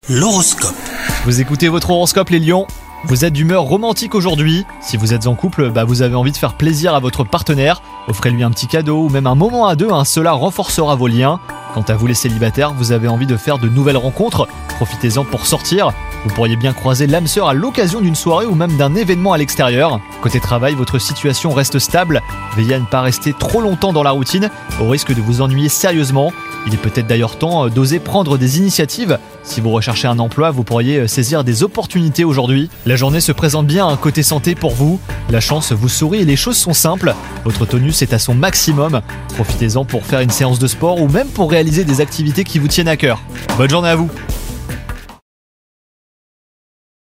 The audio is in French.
L'horoscope. Vous écoutez votre horoscope les lions. Vous êtes d'humeur romantique aujourd'hui. Si vous êtes en couple, vous avez envie de faire plaisir à votre partenaire. Offrez-lui un petit cadeau ou même un moment à deux, cela renforcera vos liens. Quant à vous les célibataires, vous avez envie de faire de nouvelles rencontres. Profitez-en pour sortir. Vous pourriez bien croiser l'âme sœur à l'occasion d'une soirée ou même d'un événement à l'extérieur. Côté travail, votre situation reste stable. Veillez à ne pas rester trop longtemps dans la routine, au risque de vous ennuyer sérieusement. Il est peut-être d'ailleurs temps d'oser prendre des initiatives. Si vous recherchez un emploi, vous pourriez saisir des opportunités aujourd'hui. La journée se présente bien côté santé pour vous. La chance vous sourit et les choses sont simples. Votre tonus est à son maximum. Profitez-en pour faire une séance de sport ou même pour réaliser des activités qui vous tiennent à cœur. Bonne journée à vous!